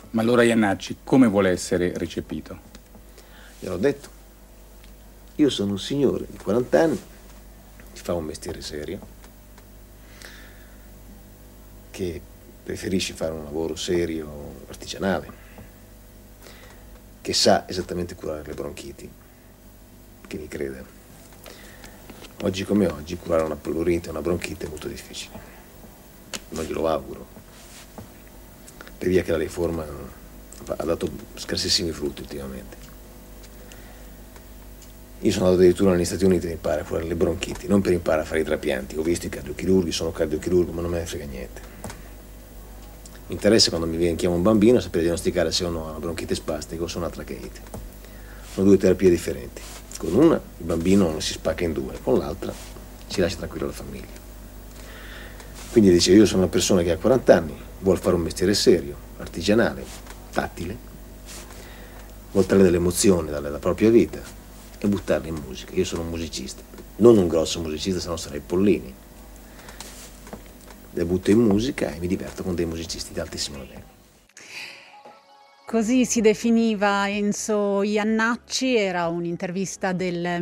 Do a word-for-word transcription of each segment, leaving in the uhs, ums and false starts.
Ma allora Jannacci come vuole essere recepito? Gliel'ho detto. Io sono un signore di quaranta anni che fa un mestiere serio, che preferisce fare un lavoro serio, artigianale, che sa esattamente curare le bronchiti, che mi crede. Oggi come oggi curare una pleurite, una bronchite è molto difficile. Non glielo auguro, per via che la riforma ha dato scarsissimi frutti ultimamente. Io sono andato addirittura negli Stati Uniti per imparare a curare le bronchiti, non per imparare a fare i trapianti. Ho visto i cardiochirurghi, sono cardiochirurgo, ma non me ne frega niente. Mi interessa quando mi viene chiama un bambino sapere diagnosticare se uno ha una bronchite spastica o se ha una tracheite. Sono due terapie differenti. Con una il bambino non si spacca in due, con l'altra si lascia tranquilla la famiglia. Quindi dicevo, io sono una persona che ha quaranta anni, vuole fare un mestiere serio, artigianale, tattile, vuole trarre delle emozioni dalla propria vita e buttarle in musica. Io sono un musicista, non un grosso musicista, se no sarei Pollini. Le butto in musica e mi diverto con dei musicisti di altissimo livello. Così si definiva Enzo Jannacci, era un'intervista del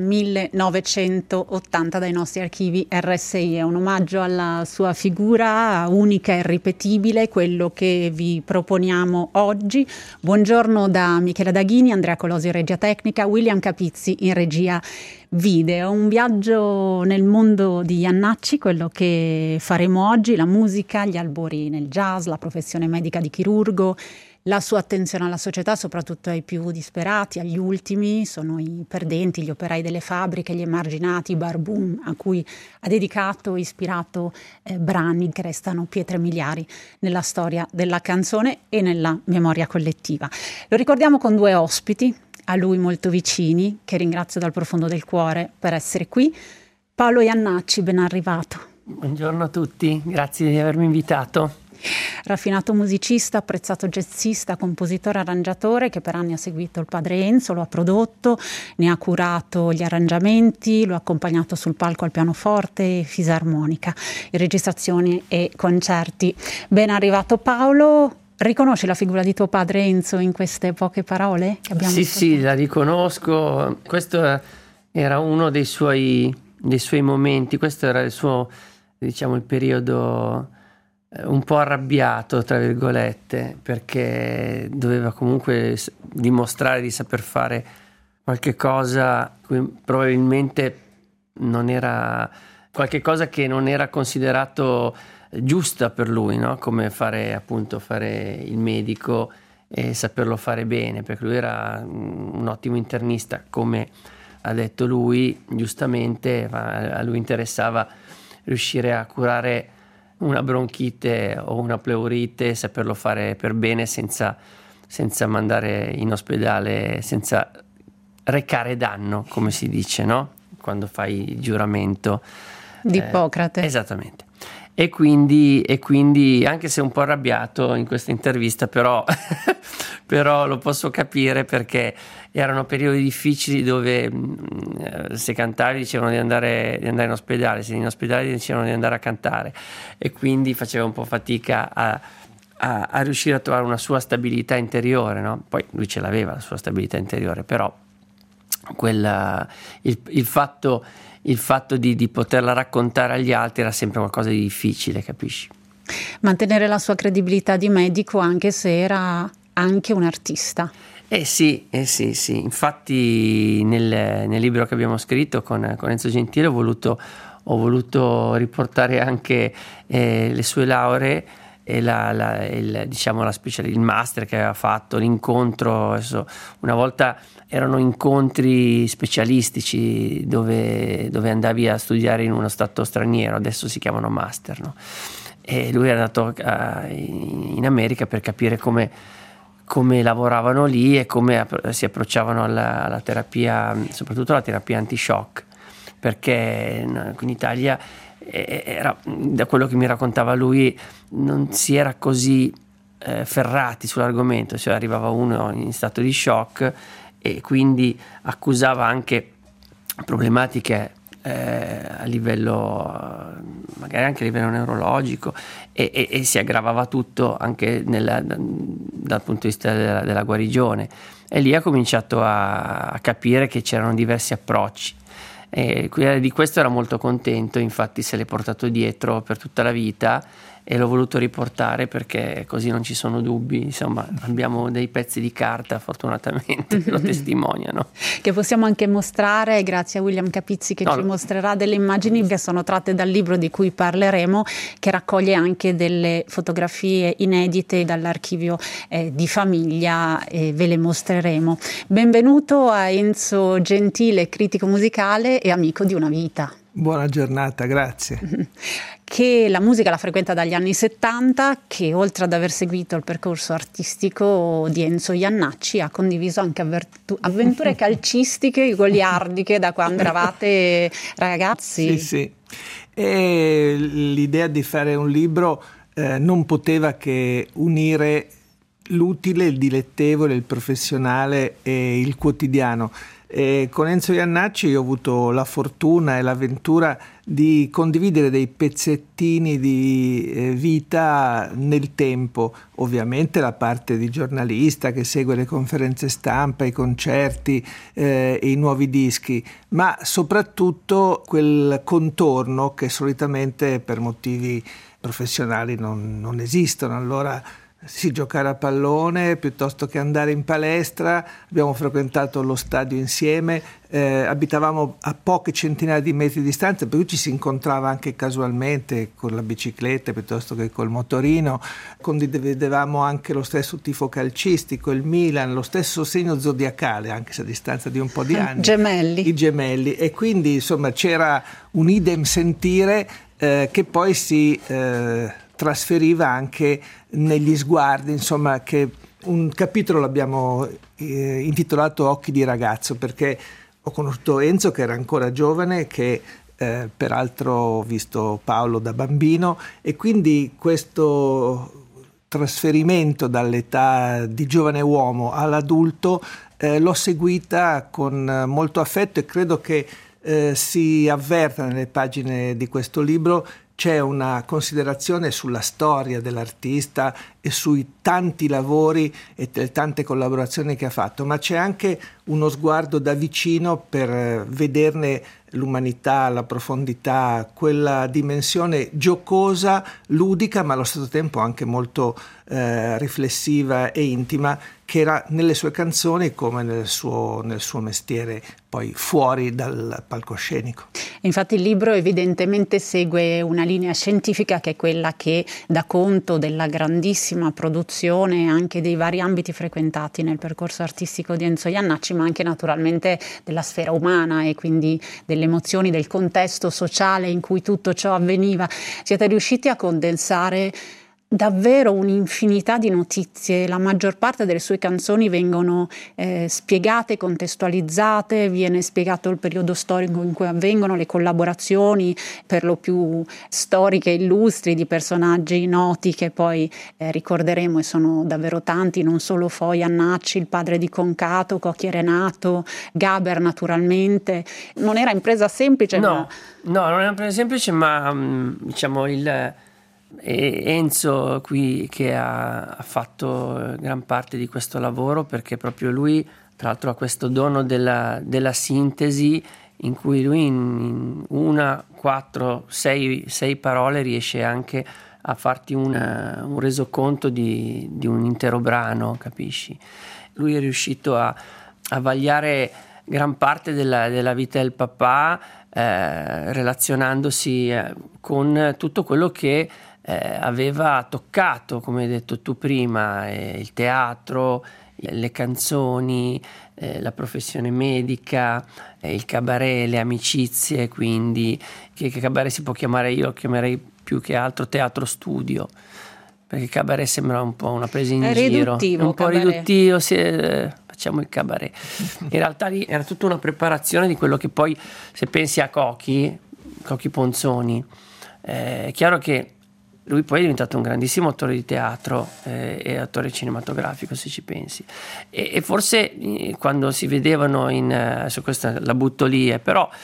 millenovecentottanta dai nostri archivi R S I, è un omaggio alla sua figura unica e irripetibile, quello che vi proponiamo oggi. Buongiorno da Michela Daghini, Andrea Colosi in regia tecnica, William Capizzi in regia video. Un viaggio nel mondo di Jannacci, quello che faremo oggi, la musica, gli albori nel jazz, la professione medica di chirurgo, la sua attenzione alla società, soprattutto ai più disperati, agli ultimi, sono i perdenti, gli operai delle fabbriche, gli emarginati, i barbun, a cui ha dedicato, ispirato eh, brani che restano pietre miliari nella storia della canzone e nella memoria collettiva. Lo ricordiamo con due ospiti, a lui molto vicini, che ringrazio dal profondo del cuore per essere qui. Paolo Jannacci, ben arrivato. Buongiorno a tutti, grazie di avermi invitato. Raffinato musicista, apprezzato jazzista, compositore, arrangiatore che per anni ha seguito il padre Enzo, lo ha prodotto, ne ha curato gli arrangiamenti, lo ha accompagnato sul palco al pianoforte e fisarmonica, in registrazioni e concerti. Ben arrivato Paolo. Riconosci la figura di tuo padre Enzo in queste poche parole che abbiamo Sì, ascoltato? Sì, la riconosco. Questo era uno dei suoi, dei suoi momenti, questo era il suo, diciamo, il periodo un po' arrabbiato, tra virgolette, perché doveva comunque dimostrare di saper fare qualche cosa probabilmente non era qualche cosa che non era considerato giusta per lui, no? Come fare appunto fare il medico e saperlo fare bene, perché lui era un ottimo internista, come ha detto lui giustamente, ma a lui interessava riuscire a curare una bronchite o una pleurite, saperlo fare per bene senza, senza mandare in ospedale, senza recare danno, come si dice, no? Quando fai il giuramento di Ippocrate. Eh, esattamente. E quindi, e quindi, anche se un po' arrabbiato in questa intervista, però, però lo posso capire, perché erano periodi difficili dove mh, se cantavi dicevano di andare, di andare in ospedale, se in ospedale dicevano di andare a cantare, e quindi faceva un po' fatica a, a, a riuscire a trovare una sua stabilità interiore, no? Poi lui ce l'aveva la sua stabilità interiore, però quella, il, il fatto il fatto di, di poterla raccontare agli altri era sempre qualcosa di difficile, capisci? Mantenere la sua credibilità di medico anche se era anche un artista. Eh sì, eh sì, sì. Infatti nel, nel libro che abbiamo scritto con, con Enzo Gentile ho voluto, ho voluto riportare anche eh, le sue lauree e la, la, il, diciamo la special, il master che aveva fatto, l'incontro. Adesso, una volta erano incontri specialistici dove, dove andavi a studiare in uno stato straniero, adesso si chiamano master, no? E lui era andato a, in America per capire come, come lavoravano lì e come si approcciavano alla, alla terapia, soprattutto alla terapia anti-shock, perché in Italia era, da quello che mi raccontava lui, non si era così eh, ferrati sull'argomento, cioè arrivava uno in stato di shock e quindi accusava anche problematiche eh, a livello, magari anche a livello neurologico, e, e, e si aggravava tutto anche nella, dal punto di vista della, della guarigione. E lì ha cominciato a, a capire che c'erano diversi approcci. E di questo era molto contento, infatti se l'è portato dietro per tutta la vita e l'ho voluto riportare perché così non ci sono dubbi, insomma abbiamo dei pezzi di carta fortunatamente che lo testimoniano, che possiamo anche mostrare grazie a William Capizzi che no, ci mostrerà delle immagini che sono tratte dal libro di cui parleremo, che raccoglie anche delle fotografie inedite dall'archivio eh, di famiglia, e ve le mostreremo. Benvenuto a Enzo Gentile, critico musicale e amico di una vita. Buona giornata, grazie. Che la musica la frequenta dagli anni settanta, che oltre ad aver seguito il percorso artistico di Enzo Jannacci ha condiviso anche avvertu- avventure calcistiche goliardiche da quando eravate ragazzi. Sì, sì. E l'idea di fare un libro eh, non poteva che unire l'utile, il dilettevole, il professionale e il quotidiano. E con Enzo Jannacci ho avuto la fortuna e l'avventura di condividere dei pezzettini di eh, vita nel tempo, ovviamente la parte di giornalista che segue le conferenze stampa, i concerti eh, e i nuovi dischi, ma soprattutto quel contorno che solitamente per motivi professionali non, non esistono. Allora sì, giocare a pallone piuttosto che andare in palestra, abbiamo frequentato lo stadio insieme, eh, abitavamo a poche centinaia di metri di distanza, per cui ci si incontrava anche casualmente con la bicicletta piuttosto che col motorino, condividevamo anche lo stesso tifo calcistico, il Milan, lo stesso segno zodiacale, anche se a distanza di un po' di anni. Gemelli. I gemelli, e quindi insomma c'era un idem sentire eh, che poi si eh, trasferiva anche negli sguardi, insomma, che un capitolo l'abbiamo eh, intitolato Occhi di ragazzo, perché ho conosciuto Enzo che era ancora giovane, che eh, peraltro ho visto Paolo da bambino, e quindi questo trasferimento dall'età di giovane uomo all'adulto eh, l'ho seguita con molto affetto, e credo che eh, si avverta nelle pagine di questo libro. C'è una considerazione sulla storia dell'artista e sui tanti lavori e le tante collaborazioni che ha fatto, ma c'è anche uno sguardo da vicino per vederne l'umanità, la profondità, quella dimensione giocosa, ludica, ma allo stesso tempo anche molto eh, riflessiva e intima, che era nelle sue canzoni come nel suo, nel suo mestiere poi fuori dal palcoscenico. Infatti il libro evidentemente segue una linea scientifica che è quella che dà conto della grandissima produzione anche dei vari ambiti frequentati nel percorso artistico di Enzo Jannacci, ma anche naturalmente della sfera umana e quindi delle emozioni, del contesto sociale in cui tutto ciò avveniva. Siete riusciti a condensare davvero un'infinità di notizie. La maggior parte delle sue canzoni vengono eh, spiegate, contestualizzate, viene spiegato il periodo storico in cui avvengono, le collaborazioni per lo più storiche e illustri di personaggi noti che poi eh, ricorderemo, e sono davvero tanti, non solo Foy Jannacci, il padre di Concato, Cocchi e Renato, Gaber naturalmente. Non era impresa semplice. No, ma... no, non era impresa semplice, ma diciamo il E Enzo qui che ha, ha fatto gran parte di questo lavoro, perché proprio lui tra l'altro ha questo dono della, della sintesi, in cui lui in, in una, quattro, sei, sei parole riesce anche a farti una, un resoconto di, di un intero brano, capisci? Lui è riuscito a, a vagliare gran parte della, della vita del papà, eh, relazionandosi eh, con tutto quello che Eh, aveva toccato, come hai detto tu prima, eh, il teatro, le canzoni, eh, la professione medica, eh, il cabaret, le amicizie, quindi che, che cabaret si può chiamare, io lo chiamerei più che altro teatro studio, perché cabaret sembra un po' una presa in è giro, riduttivo, un po' cabaret. riduttivo, si, eh, facciamo il cabaret. In realtà lì era tutta una preparazione di quello che poi, se pensi a Cocchi, Cocchi Ponzoni, eh, è chiaro che lui poi è diventato un grandissimo attore di teatro eh, e attore cinematografico, se ci pensi, e, e forse eh, quando si vedevano in, adesso questa la butto lì, eh, però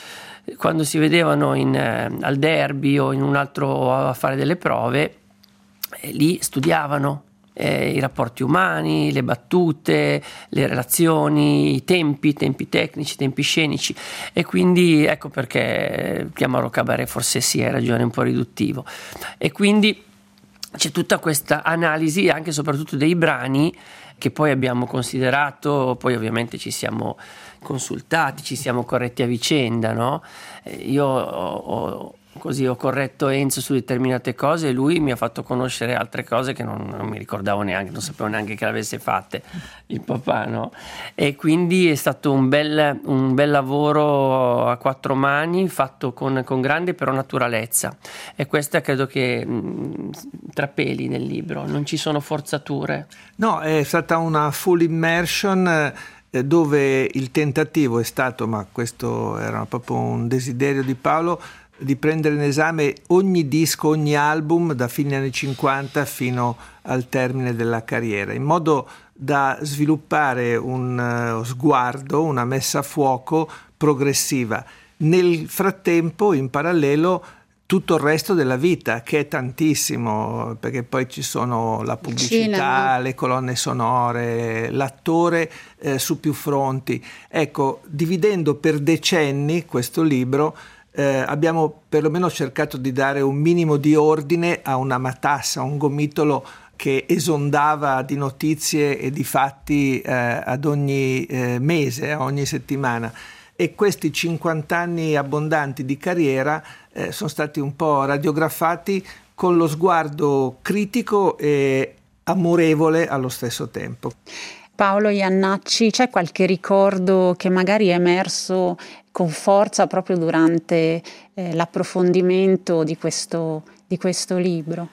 quando si vedevano in, eh, al derby o in un altro a fare delle prove, eh, lì studiavano eh, i rapporti umani, le battute, le relazioni, i tempi, i tempi tecnici, i tempi scenici, e quindi ecco perché chiamarlo cabaret forse sì, hai ragione, è un po' riduttivo. E quindi c'è tutta questa analisi anche e soprattutto dei brani che poi abbiamo considerato, poi ovviamente ci siamo consultati, ci siamo corretti a vicenda, no? Io ho, ho, così ho corretto Enzo su determinate cose e lui mi ha fatto conoscere altre cose che non, non mi ricordavo neanche, non sapevo neanche che l'avesse fatte il papà, no? E quindi è stato un bel, un bel lavoro a quattro mani, fatto con, con grande però naturalezza, e questa credo che mh, trapeli nel libro, non ci sono forzature. No, è stata una full immersion eh, dove il tentativo è stato, ma questo era proprio un desiderio di Paolo, di prendere in esame ogni disco, ogni album da fine anni cinquanta fino al termine della carriera, in modo da sviluppare un uh, sguardo, una messa a fuoco progressiva. Nel frattempo, in parallelo, tutto il resto della vita, che è tantissimo, perché poi ci sono la pubblicità, cinema, le colonne sonore, l'attore eh, su più fronti. Ecco, dividendo per decenni questo libro, Eh, abbiamo perlomeno cercato di dare un minimo di ordine a una matassa, un gomitolo che esondava di notizie e di fatti eh, ad ogni eh, mese, a ogni settimana, e questi cinquanta anni abbondanti di carriera eh, sono stati un po' radiografati con lo sguardo critico e amorevole allo stesso tempo. Paolo Jannacci, c'è qualche ricordo che magari è emerso con forza proprio durante eh, l'approfondimento di questo, di questo libro?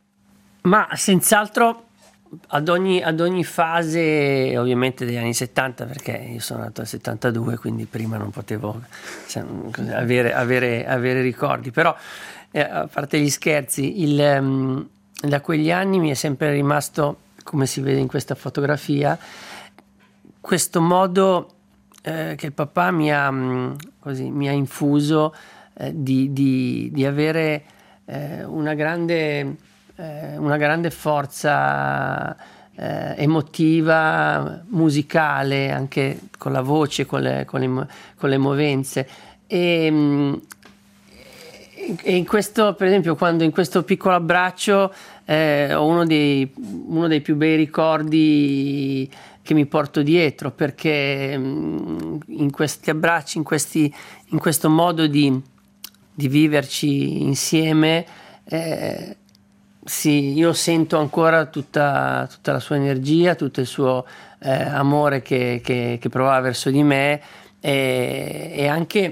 Ma senz'altro ad ogni, ad ogni fase, ovviamente degli anni settanta, perché io sono nato nel settantadue, quindi prima non potevo cioè, avere, avere, avere ricordi, però eh, a parte gli scherzi, il, um, da quegli anni mi è sempre rimasto, come si vede in questa fotografia, questo modo eh, che il papà mi ha, mh, così, mi ha infuso eh, di, di, di avere eh, una grande, eh, una grande forza eh, emotiva, musicale, anche con la voce, con le, con le, con le movenze. E, mh, e in questo, per esempio, quando in questo piccolo abbraccio eh, ho uno dei, uno dei più bei ricordi che mi porto dietro, perché in questi abbracci, in, questi, in questo modo di, di viverci insieme, eh, sì, io sento ancora tutta, tutta la sua energia, tutto il suo eh, amore che, che, che provava verso di me, e, e anche,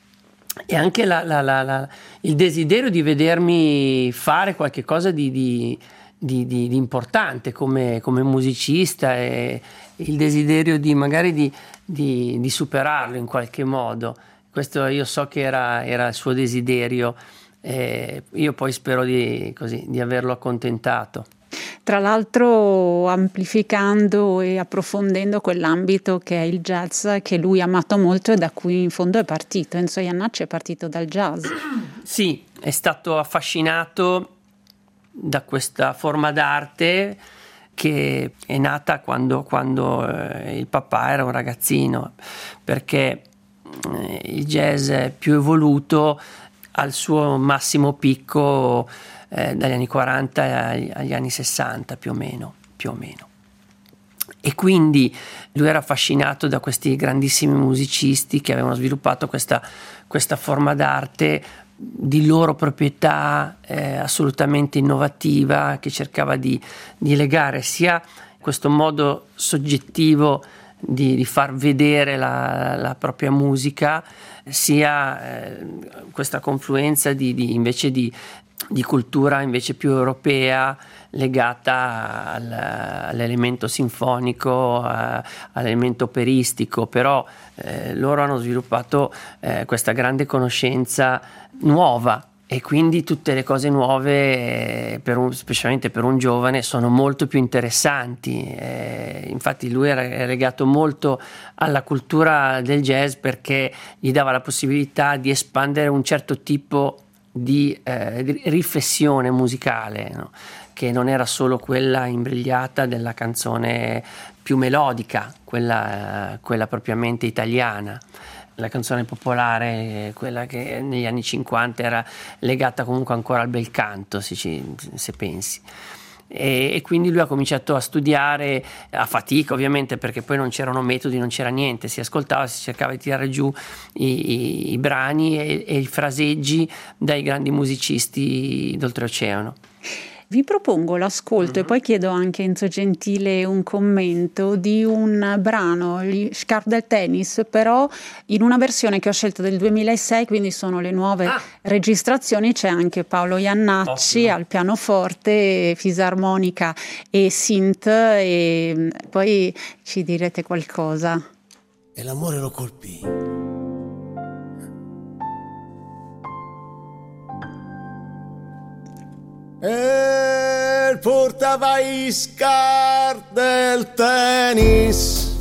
e anche la, la, la, la, il desiderio di vedermi fare qualche cosa di, di, di, di, di importante come, come musicista, e il desiderio di magari di, di, di superarlo in qualche modo. Questo io so che era, era il suo desiderio, e io poi spero di, così, di averlo accontentato. Tra l'altro amplificando e approfondendo quell'ambito che è il jazz, che lui ha amato molto e da cui in fondo è partito. Enzo Jannacci è partito dal jazz. Sì, è stato affascinato da questa forma d'arte che è nata quando, quando eh, il papà era un ragazzino, perché eh, il jazz è più evoluto al suo massimo picco eh, dagli anni quaranta agli, agli anni sessanta più o meno, più o meno. E quindi lui era affascinato da questi grandissimi musicisti che avevano sviluppato questa, questa forma d'arte di loro proprietà eh, assolutamente innovativa, che cercava di, di legare sia questo modo soggettivo di, di far vedere la, la propria musica, sia eh, questa confluenza di, di invece di, di cultura invece più europea, legata al, all'elemento sinfonico, a, all'elemento operistico. Però eh, loro hanno sviluppato eh, questa grande conoscenza nuova e quindi tutte le cose nuove, per un, specialmente per un giovane, sono molto più interessanti. Eh, infatti lui era legato molto alla cultura del jazz perché gli dava la possibilità di espandere un certo tipo di, eh, di riflessione musicale, no? Che non era solo quella imbrigliata della canzone più melodica, quella, eh, quella propriamente italiana. La canzone popolare, quella che negli anni cinquanta era legata comunque ancora al bel canto, se, ci, se pensi. E, e quindi lui ha cominciato a studiare a fatica, ovviamente, perché poi non c'erano metodi, non c'era niente, si ascoltava, si cercava di tirare giù i, i, i brani e, e i fraseggi dai grandi musicisti d'oltreoceano. Vi propongo l'ascolto mm-hmm. e poi chiedo anche a Enzo Gentile un commento di un brano, gli Scarpe del Tennis, però in una versione che ho scelto del duemilasei, quindi sono le nuove ah. registrazioni. C'è anche Paolo Iannacci Ottimo. al pianoforte, fisarmonica e synth, e poi ci direte qualcosa. E l'amore lo colpì. E portava i scarpe del tennis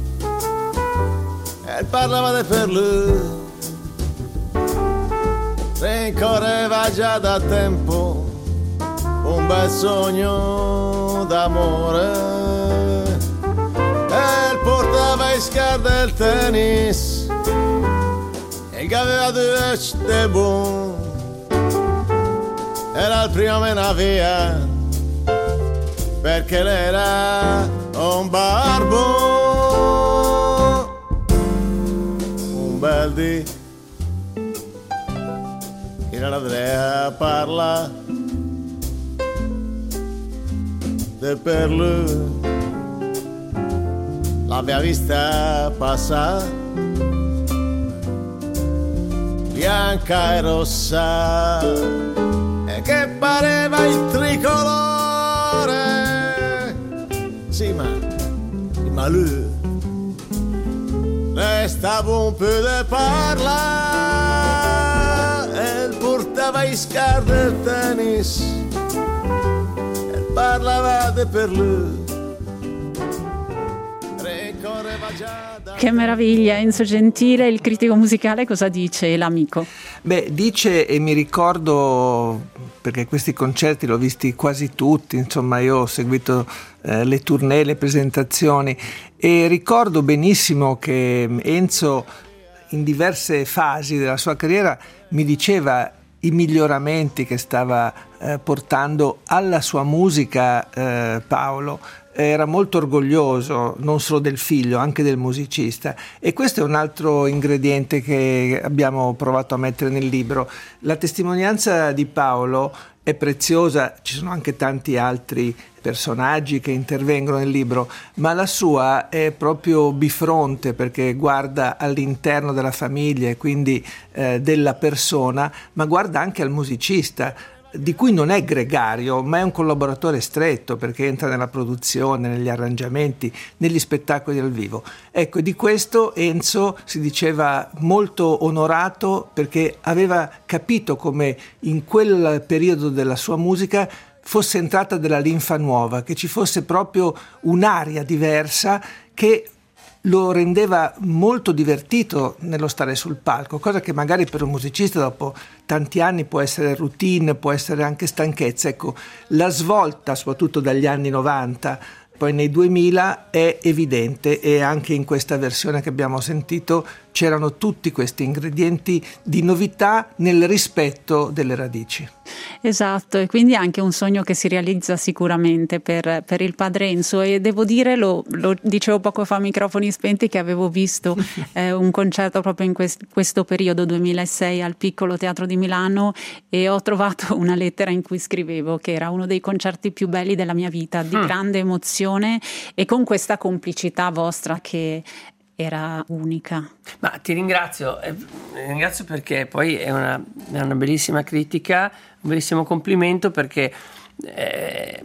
e parlava de per lui, rincorreva già da tempo un bel sogno d'amore. E portava i scarpe del tennis e che aveva due de buon. Era il primo mena via perché lei era un barbo, un bel dì che l'Andrea parla de per lui, l'aveva vista passare bianca e rossa, che pareva il tricolore. Sì, ma, ma lui restava un po' de parla e portava i scarpe del tennis e parlava de per lui. Che meraviglia, Enzo Gentile, il critico musicale, cosa dice l'amico? Beh, dice, e mi ricordo, perché questi concerti l'ho visti quasi tutti, insomma io ho seguito eh, le tournée, le presentazioni, e ricordo benissimo che Enzo in diverse fasi della sua carriera mi diceva i miglioramenti che stava eh, portando alla sua musica eh, Paolo. Era molto orgoglioso non solo del figlio, anche del musicista, e questo è un altro ingrediente che abbiamo provato a mettere nel libro. La testimonianza di Paolo è preziosa, ci sono anche tanti altri personaggi che intervengono nel libro, ma la sua è proprio bifronte perché guarda all'interno della famiglia e quindi eh, della persona, ma guarda anche al musicista, di cui non è gregario, ma è un collaboratore stretto perché entra nella produzione, negli arrangiamenti, negli spettacoli dal vivo. Ecco, di questo Enzo si diceva molto onorato perché aveva capito come in quel periodo della sua musica fosse entrata della linfa nuova, che ci fosse proprio un'aria diversa che lo rendeva molto divertito nello stare sul palco, cosa che magari per un musicista dopo tanti anni può essere routine, può essere anche stanchezza. Ecco, la svolta soprattutto dagli anni novanta poi nei duemila è evidente, e anche in questa versione che abbiamo sentito c'erano tutti questi ingredienti di novità nel rispetto delle radici. Esatto, e quindi anche un sogno che si realizza sicuramente per, per il padre Enzo, e devo dire, lo, lo dicevo poco fa a microfoni spenti, che avevo visto eh, un concerto proprio in quest, questo periodo duemilasei al Piccolo Teatro di Milano, e ho trovato una lettera in cui scrivevo che era uno dei concerti più belli della mia vita, di mm. grande emozione e con questa complicità vostra che era unica. Ma ti ringrazio, eh, ringrazio perché poi è una, è una bellissima critica, un bellissimo complimento, perché eh,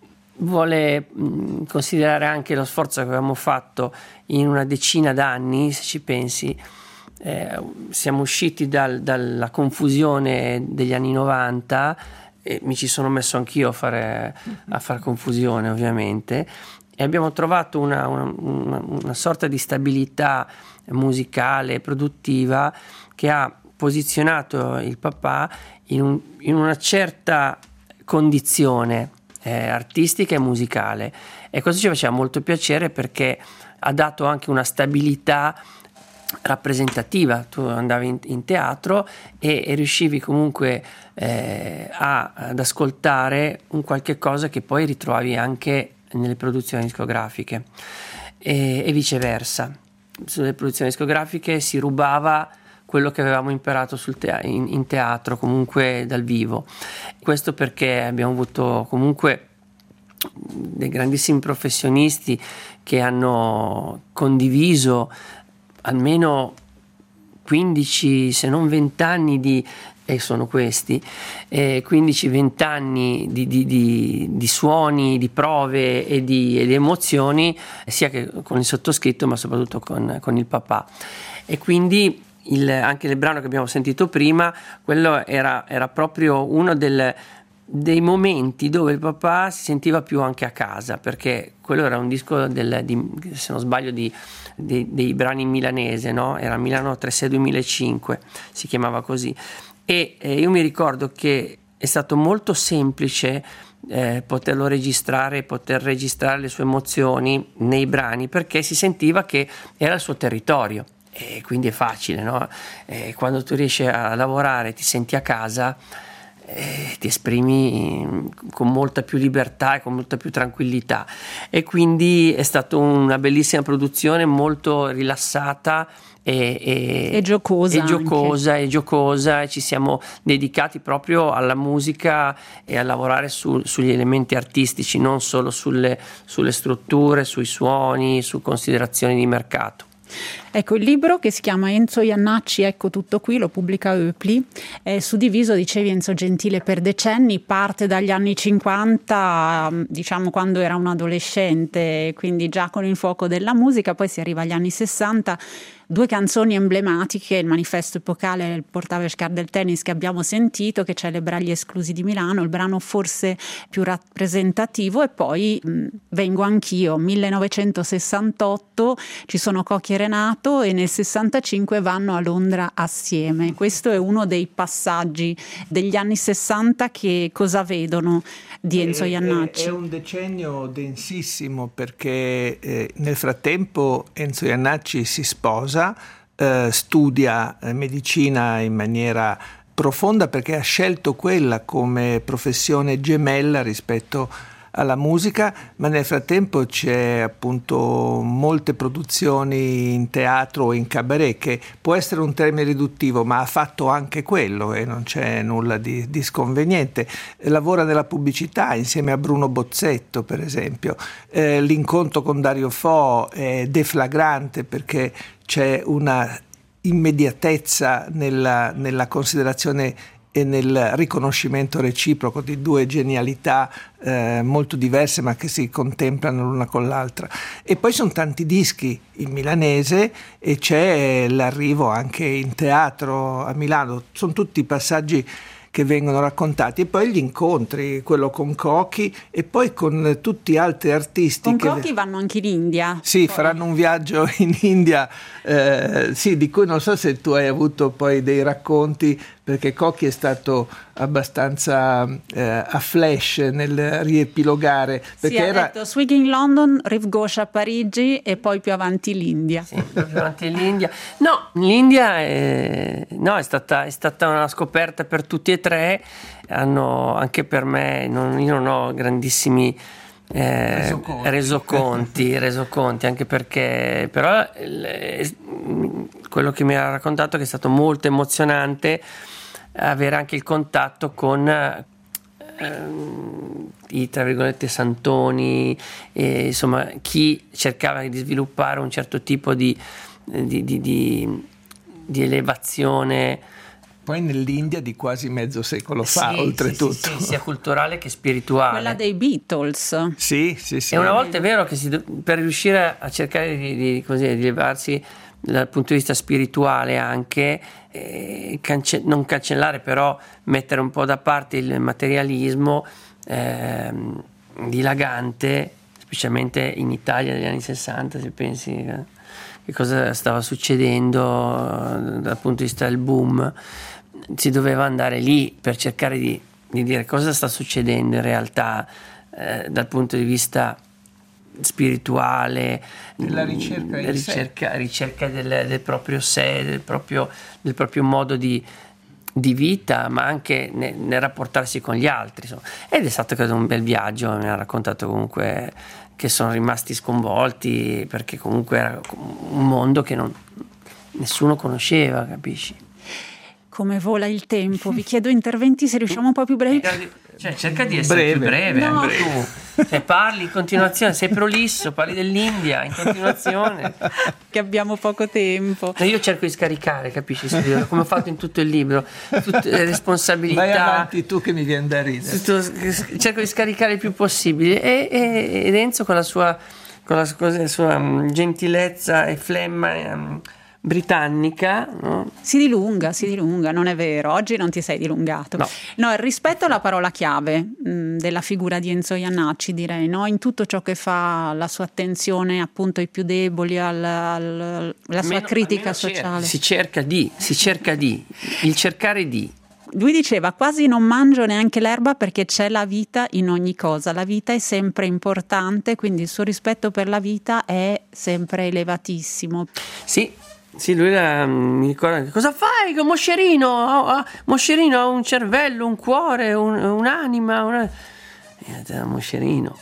vuole mh, considerare anche lo sforzo che abbiamo fatto in una decina d'anni, se ci pensi, eh, siamo usciti dal, dalla confusione degli anni novanta, e mi ci sono messo anch'io a fare, a fare confusione ovviamente, e abbiamo trovato una, una, una, una sorta di stabilità musicale, produttiva, che ha posizionato il papà in, un, in una certa condizione eh, artistica e musicale, e questo ci faceva molto piacere perché ha dato anche una stabilità rappresentativa. Tu andavi in, in teatro e, e riuscivi comunque eh, a, ad ascoltare un qualche cosa che poi ritrovavi anche nelle produzioni discografiche, e, e viceversa. Sulle produzioni discografiche si rubava quello che avevamo imparato sul te- in, in teatro, comunque dal vivo. Questo perché abbiamo avuto comunque dei grandissimi professionisti che hanno condiviso almeno quindici, se non venti anni di, e sono questi, eh, quindici venti anni di, di, di, di suoni, di prove e di, e di emozioni, sia che con il sottoscritto ma soprattutto con, con il papà. E quindi il, anche il brano che abbiamo sentito prima, quello era, era proprio uno del, dei momenti dove il papà si sentiva più anche a casa, perché quello era un disco del, di, se non sbaglio di, di, dei brani in milanese, no? Era Milano trentasei duemilacinque, si chiamava così, e eh, io mi ricordo che è stato molto semplice eh, poterlo registrare, poter registrare le sue emozioni nei brani, perché si sentiva che era il suo territorio. E quindi è facile, no? E quando tu riesci a lavorare, ti senti a casa, eh, ti esprimi con molta più libertà e con molta più tranquillità, e quindi è stata una bellissima produzione, molto rilassata e, e, e giocosa, e giocosa, e giocosa, e ci siamo dedicati proprio alla musica e a lavorare su, sugli elementi artistici, non solo sulle, sulle strutture, sui suoni, su considerazioni di mercato. Ecco, il libro, che si chiama Enzo Jannacci, ecco tutto qui, lo pubblica Oepli, è suddiviso, dicevi Enzo Gentile, per decenni, parte dagli anni cinquanta, diciamo quando era un adolescente, quindi già con il fuoco della musica, poi si arriva agli anni sessanta, due canzoni emblematiche, il manifesto epocale, il Portavescar del tennis che abbiamo sentito, che celebra gli esclusi di Milano, il brano forse più rappresentativo, e poi mh, Vengo anch'io, millenovecentosessantotto, ci sono Cocchi e Renato, e nel sessantacinque vanno a Londra assieme. Questo è uno dei passaggi degli anni sessanta che cosa vedono di Enzo Jannacci. È, è un decennio densissimo, perché eh, nel frattempo Enzo Jannacci si sposa, eh, studia eh, medicina in maniera profonda, perché ha scelto quella come professione gemella rispetto alla musica, ma nel frattempo c'è appunto molte produzioni in teatro o in cabaret, che può essere un termine riduttivo, ma ha fatto anche quello e non c'è nulla di, di sconveniente. Lavora nella pubblicità insieme a Bruno Bozzetto, per esempio. Eh, l'incontro con Dario Fo è deflagrante, perché c'è una immediatezza nella, nella considerazione e nel riconoscimento reciproco di due genialità eh, molto diverse, ma che si contemplano l'una con l'altra. E poi sono tanti dischi in milanese, e c'è l'arrivo anche in teatro a Milano. Sono tutti passaggi che vengono raccontati, e poi gli incontri, quello con Cocchi e poi con tutti altri artisti. Con che Cocchi vanno anche in India. Sì, poi faranno un viaggio in India, eh, sì, di cui non so se tu hai avuto poi dei racconti, perché Cocchi è stato abbastanza eh, a flash nel riepilogare, perché sì, ha era detto Swinging London, Rive Gauche a Parigi e poi più avanti l'India. Sì, più avanti l'India. No, l'India è, no, è, stata, è stata una scoperta per tutti e tre. Hanno, anche per me, non, io non ho grandissimi eh, resoconti. resoconti, resoconti, anche perché però eh, quello che mi ha raccontato è che è stato molto emozionante avere anche il contatto con eh, i tra virgolette santoni, e, insomma chi cercava di sviluppare un certo tipo di, di, di, di, di elevazione. Poi nell'India di quasi mezzo secolo fa, sì, oltretutto. Sì, sì, sì, sia culturale che spirituale. Quella dei Beatles. Sì, sì, sì. E una volta è vero che si, per riuscire a cercare di, di, così, di levarsi dal punto di vista spirituale anche, eh, cance- non cancellare però mettere un po' da parte il materialismo eh, dilagante, specialmente in Italia negli anni sessanta, se pensi eh, che cosa stava succedendo eh, dal punto di vista del boom. Si doveva andare lì per cercare di, di dire cosa sta succedendo in realtà eh, dal punto di vista spirituale, la ricerca, la ricerca, ricerca del, del proprio sé, del proprio, del proprio modo di, di vita, ma anche nel, nel rapportarsi con gli altri, insomma. Ed è stato credo un bel viaggio, mi ha raccontato comunque che sono rimasti sconvolti perché comunque era un mondo che non, nessuno conosceva, capisci? Come vola il tempo, vi chiedo interventi se riusciamo un po' più brevi. Cioè, cerca di essere breve. più breve, No. anche tu. Se parli in continuazione, sei prolisso, parli dell'India in continuazione. Che abbiamo poco tempo. No, io cerco di scaricare, capisci? Come ho fatto in tutto il libro, tutte le responsabilità. Vai avanti tu che mi viene da ridere. Tutto, cerco di scaricare il più possibile. E, e, ed Enzo con la sua, con la, con la sua um, gentilezza e flemma um, britannica, no? Si dilunga, si dilunga, non è vero, oggi non ti sei dilungato. No, no rispetto alla parola chiave mh, della figura di Enzo Jannacci, direi, no? In tutto ciò che fa, la sua attenzione appunto ai più deboli, al, al, la sua almeno, critica almeno sociale. Si cerca di, si cerca di, il cercare di. Lui diceva: quasi non mangio neanche l'erba perché c'è la vita in ogni cosa, la vita è sempre importante, quindi il suo rispetto per la vita è sempre elevatissimo. Sì. Sì, lui la, mi ricorda, cosa fai con Moscerino? Oh, oh, Moscerino ha un cervello, un cuore, un, un'anima. Una... E Moscerino.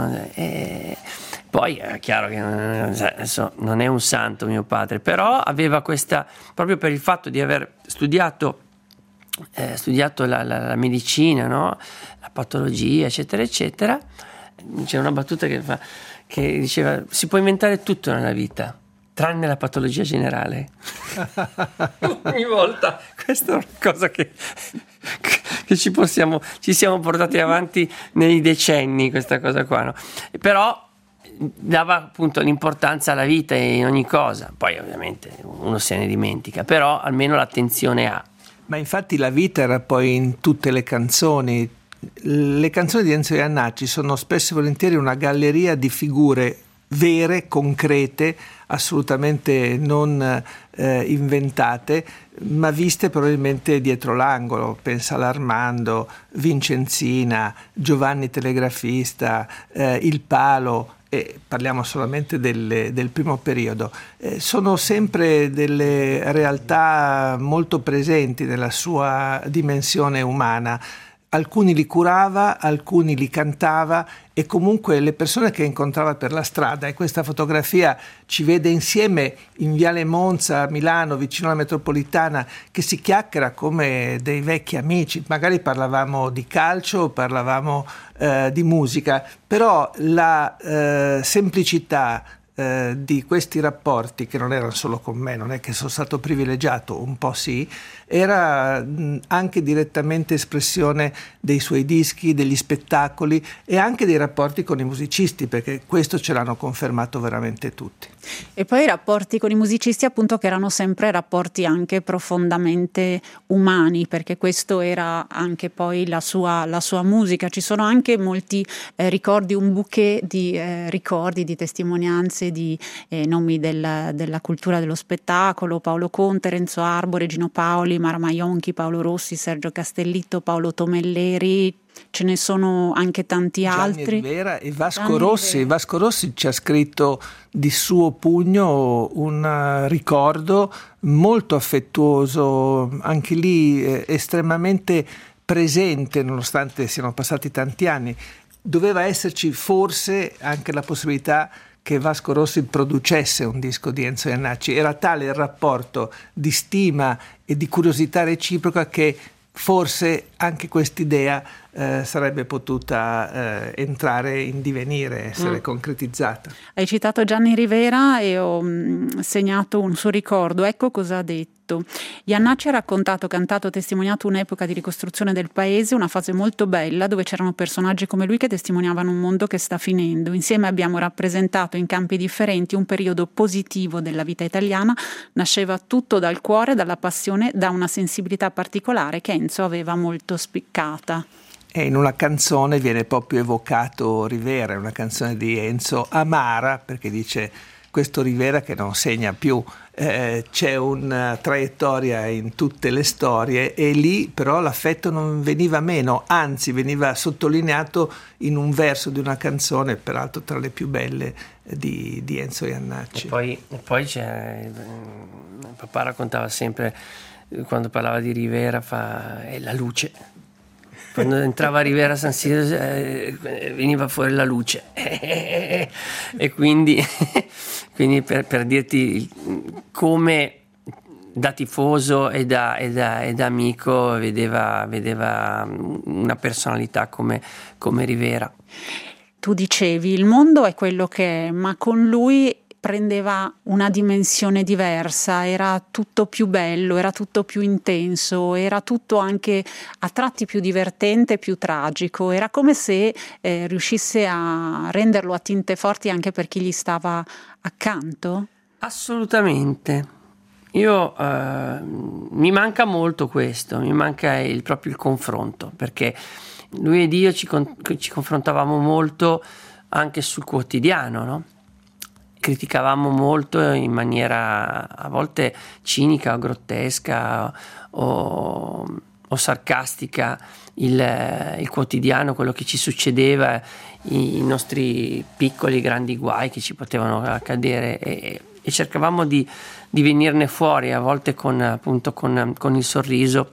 E poi è chiaro che adesso non è un santo mio padre, però aveva questa, proprio per il fatto di aver studiato, eh, studiato la, la, la medicina, no? La patologia, eccetera, eccetera. C'è una battuta che, fa, che diceva: si può inventare tutto nella vita, tranne la patologia generale. Ogni volta questa è una cosa che, che ci possiamo ci siamo portati avanti nei decenni, questa cosa qua, no? Però dava appunto l'importanza alla vita in ogni cosa, poi ovviamente uno se ne dimentica, però almeno l'attenzione ha. Ma infatti la vita era poi in tutte le canzoni. Le canzoni di Enzo Jannacci sono spesso e volentieri una galleria di figure vere, concrete, assolutamente non eh, inventate, ma viste probabilmente dietro l'angolo. Pensa all'Armando, Vincenzina, Giovanni Telegrafista, eh, Il Palo, e parliamo solamente del, del primo periodo. Eh, sono sempre delle realtà molto presenti nella sua dimensione umana. Alcuni li curava, alcuni li cantava, e comunque le persone che incontrava per la strada, e questa fotografia ci vede insieme in Viale Monza a Milano, vicino alla metropolitana, che si chiacchiera come dei vecchi amici. Magari parlavamo di calcio, parlavamo eh, di musica, però la eh, semplicità eh, di questi rapporti, che non erano solo con me, non è che sono stato privilegiato, un po' sì, era anche direttamente espressione dei suoi dischi, degli spettacoli e anche dei rapporti con i musicisti, perché questo ce l'hanno confermato veramente tutti. E poi i rapporti con i musicisti, appunto, che erano sempre rapporti anche profondamente umani, perché questo era anche poi la sua, la sua musica. Ci sono anche molti eh, ricordi, un bouquet di eh, ricordi, di testimonianze di eh, nomi del, della cultura dello spettacolo: Paolo Conte, Renzo Arbore, Gino Paoli, Mara Maionchi, Paolo Rossi, Sergio Castellitto, Paolo Tomelleri. Ce ne sono anche tanti Gianni altri. Rivera e Vasco Gianni Rossi. Rivera. Vasco Rossi ci ha scritto di suo pugno un ricordo molto affettuoso, anche lì eh, estremamente presente, nonostante siano passati tanti anni. Doveva esserci forse anche la possibilità che Vasco Rossi producesse un disco di Enzo Jannacci. Era tale il rapporto di stima e di curiosità reciproca che forse anche quest'idea eh, sarebbe potuta eh, entrare in divenire, essere mm. concretizzata. Hai citato Gianni Rivera e ho mh, segnato un suo ricordo, ecco cosa ha detto. Jannacci ha raccontato, cantato, testimoniato un'epoca di ricostruzione del paese, una fase molto bella dove c'erano personaggi come lui che testimoniavano un mondo che sta finendo. Insieme abbiamo rappresentato in campi differenti un periodo positivo della vita italiana, nasceva tutto dal cuore, dalla passione, da una sensibilità particolare che Enzo aveva molto spiccata. E in una canzone viene proprio evocato Rivera, una canzone di Enzo amara, perché dice questo Rivera che non segna più, eh, c'è una traiettoria in tutte le storie e lì però l'affetto non veniva meno, anzi veniva sottolineato in un verso di una canzone, peraltro tra le più belle di, di Enzo Jannacci. E poi, e poi c'è, papà raccontava sempre, quando parlava di Rivera, fa, è la luce. Quando entrava a Rivera San Siro eh, veniva fuori la luce e quindi, quindi per, per dirti come da tifoso e da, e da, e da amico vedeva, vedeva una personalità come, come Rivera. Tu dicevi il mondo è quello che è, ma con lui prendeva una dimensione diversa, era tutto più bello, era tutto più intenso, era tutto anche a tratti più divertente, più tragico, era come se eh, riuscisse a renderlo a tinte forti anche per chi gli stava accanto? Assolutamente. Io eh, mi manca molto questo, mi manca il, proprio il confronto, perché lui ed io ci, con, ci confrontavamo molto anche sul quotidiano, no? Criticavamo molto in maniera a volte cinica o grottesca o, o sarcastica il, il quotidiano, quello che ci succedeva, i, i nostri piccoli grandi guai che ci potevano accadere e, e cercavamo di, di venirne fuori a volte con, appunto, con, con il sorriso.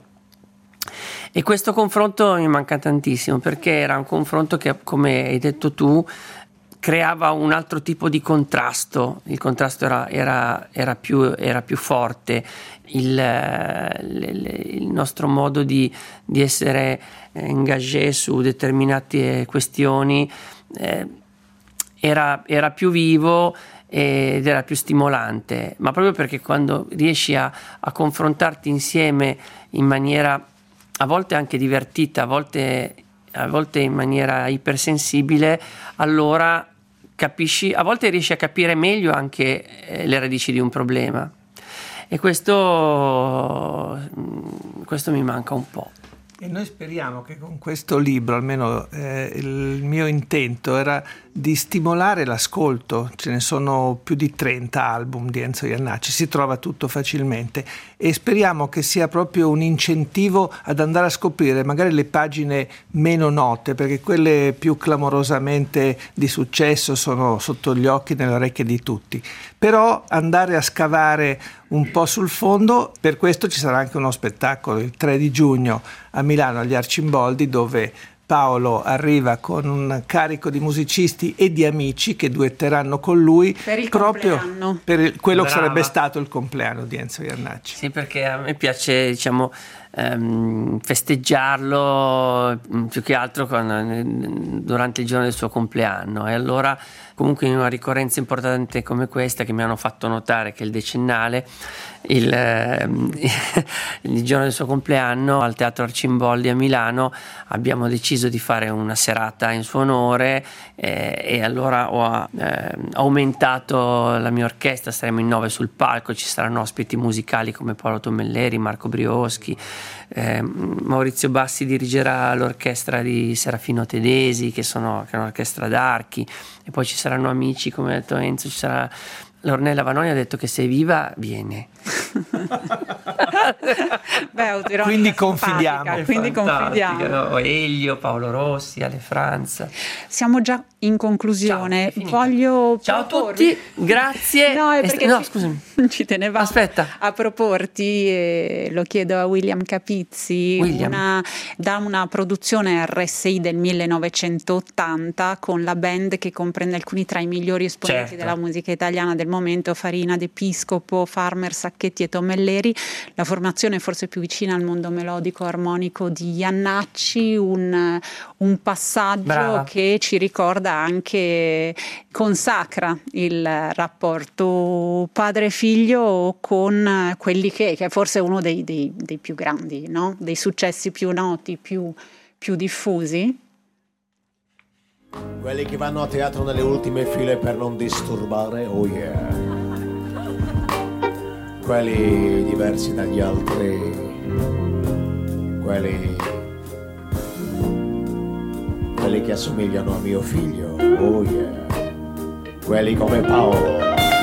E questo confronto mi manca tantissimo, perché era un confronto che, come hai detto tu, creava un altro tipo di contrasto. Il contrasto era, era, era, più, era più forte, il, il nostro modo di, di essere engagé su determinate questioni eh, era, era più vivo ed era più stimolante, ma proprio perché quando riesci a, a confrontarti insieme in maniera a volte anche divertita, a volte, a volte in maniera ipersensibile, allora capisci, a volte riesci a capire meglio anche le radici di un problema, e questo, questo mi manca un po'. E noi speriamo che con questo libro, almeno eh, il mio intento era di stimolare l'ascolto. Ce ne sono più di trenta album di Enzo Jannacci, si trova tutto facilmente, e speriamo che sia proprio un incentivo ad andare a scoprire magari le pagine meno note, perché quelle più clamorosamente di successo sono sotto gli occhi, nelle orecchie di tutti. Però andare a scavare un po' sul fondo, per questo ci sarà anche uno spettacolo il tre di giugno a Milano agli Arcimboldi, dove Paolo arriva con un carico di musicisti e di amici che duetteranno con lui per il proprio compleanno. per il, quello Brava. che sarebbe stato il compleanno di Enzo Jannacci. Sì, perché a me piace, diciamo, ehm, festeggiarlo più che altro con, durante il giorno del suo compleanno, e allora comunque in una ricorrenza importante come questa, che mi hanno fatto notare che è il decennale, il, ehm, il giorno del suo compleanno al Teatro Arcimboldi a Milano abbiamo deciso di fare una serata in suo onore, eh, e allora ho eh, aumentato la mia orchestra, saremo in nove sul palco, ci saranno ospiti musicali come Paolo Tomelleri, Marco Brioschi, eh, Maurizio Bassi dirigerà l'orchestra di Serafino Tedesi, che, sono, che è un'orchestra d'archi, e poi ci saranno amici, come ha detto Enzo, ci sarà L'Ornella Vanoni, ha detto che se è viva viene. Beh, quindi confidiamo. Quindi confidiamo. No? Elio, Paolo Rossi, Ale Franza. Siamo già in conclusione. Ciao, Voglio Ciao proporvi... a tutti, grazie. No, è perché no, ci, scusami. ci tenevamo Aspetta. a proporti, e lo chiedo a William Capizzi, William. Una, da una produzione R S I del millenovecentottanta con la band che comprende alcuni tra i migliori esponenti Certo. della musica italiana del del momento, Farina, De Piscopo, Farmer, Sacchetti e Tomelleri, la formazione forse più vicina al mondo melodico armonico di Jannacci, un, un passaggio Brava. che ci ricorda anche, consacra il rapporto padre-figlio con quelli che, che è forse uno dei, dei, dei più grandi, no? Dei successi più noti, più, più diffusi. Quelli che vanno a teatro nelle ultime file per non disturbare, oh yeah. Quelli diversi dagli altri, quelli, quelli che assomigliano a mio figlio, oh yeah. Quelli come Paolo.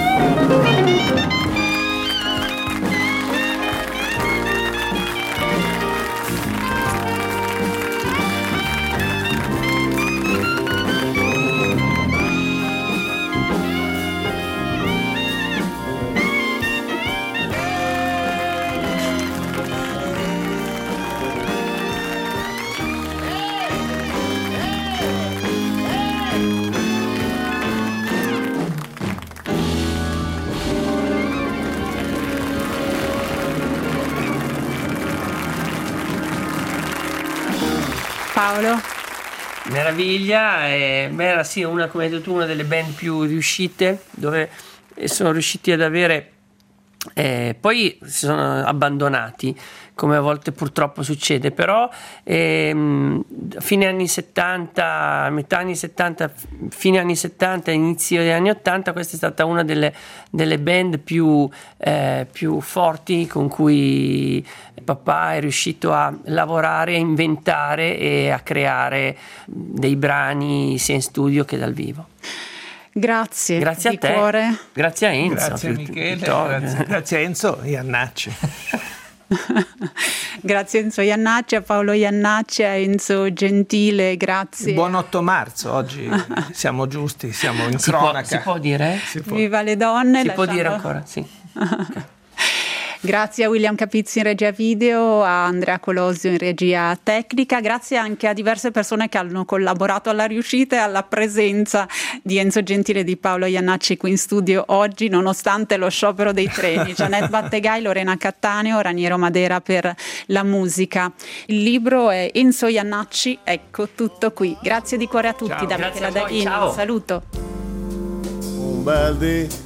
Paolo? Meraviglia, e, beh, era sì, una, come hai detto tu, una delle band più riuscite, dove sono riusciti ad avere, eh, poi si sono abbandonati, come a volte purtroppo succede, però ehm, fine anni settanta, metà anni settanta, fine anni settanta, inizio degli anni ottanta, questa è stata una delle, delle band più, eh, più forti con cui papà è riuscito a lavorare, a inventare e a creare dei brani sia in studio che dal vivo. Grazie, grazie di a te, cuore. Grazie a Enzo. Grazie a più- Michele, piuttosto. grazie, grazie a Enzo Jannacci. Grazie a Enzo Jannacci, a Paolo Jannacci, a Enzo Gentile, grazie. Buon otto marzo, oggi siamo giusti, siamo in Si può, cronaca. si può dire? Si può. Viva le donne. Si può lasciamo- dire ancora, sì. Grazie a William Capizzi in regia video, a Andrea Colosio in regia tecnica, grazie anche a diverse persone che hanno collaborato alla riuscita e alla presenza di Enzo Gentile e di Paolo Jannacci qui in studio oggi, nonostante lo sciopero dei treni. Gianette Battegai, Lorena Cattaneo, Raniero Madera per la musica. Il libro è Enzo Jannacci, ecco tutto qui. Grazie di cuore a tutti, Ciao. da Grazie Michela a voi, Daghini, ciao. un saluto. Un bel dì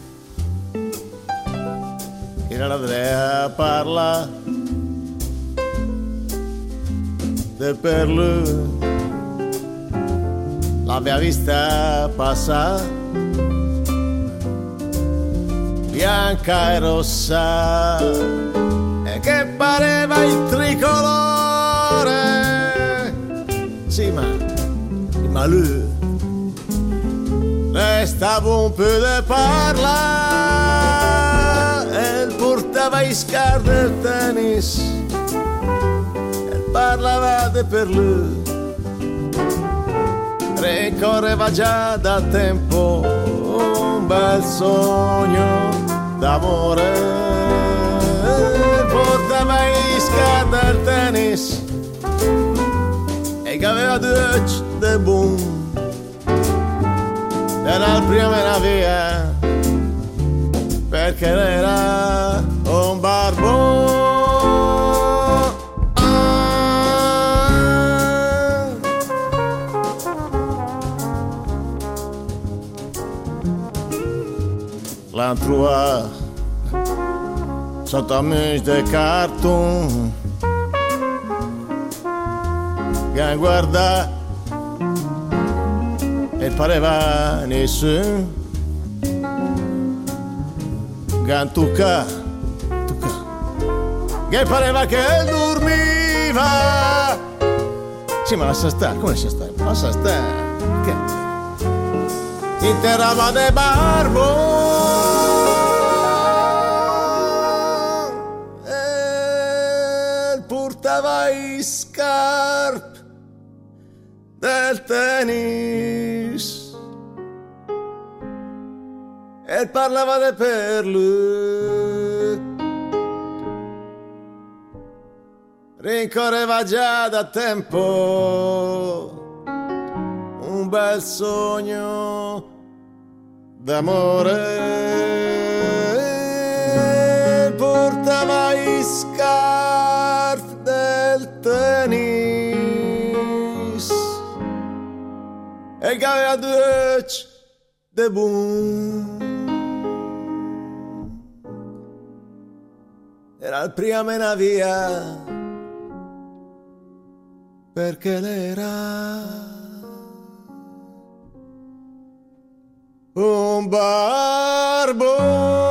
che Andrea parla de per lui l'aveva vista passare bianca e rossa e che pareva il tricolore, sì, ma ma lui restava un po' de parla e portava i scar del tennis e parlava de per lui, ricorreva già da tempo un bel sogno d'amore, portava i scar del tennis e che aveva due de boom della prima via perché era un barbone. Ah. L'han trovato sotto amici de cartoon che guarda e pareva nessuno che tocca, tocca, che pareva che dormiva. Sì, ma lascia stare, come lascia stare? Lascia stare, che? Interrava de barbo e portava i scarpe del tennis e parlava de per lui, rincorreva già da tempo un bel sogno d'amore. e che aveva due de buon. Era il prima mena via perché lei era un barbone.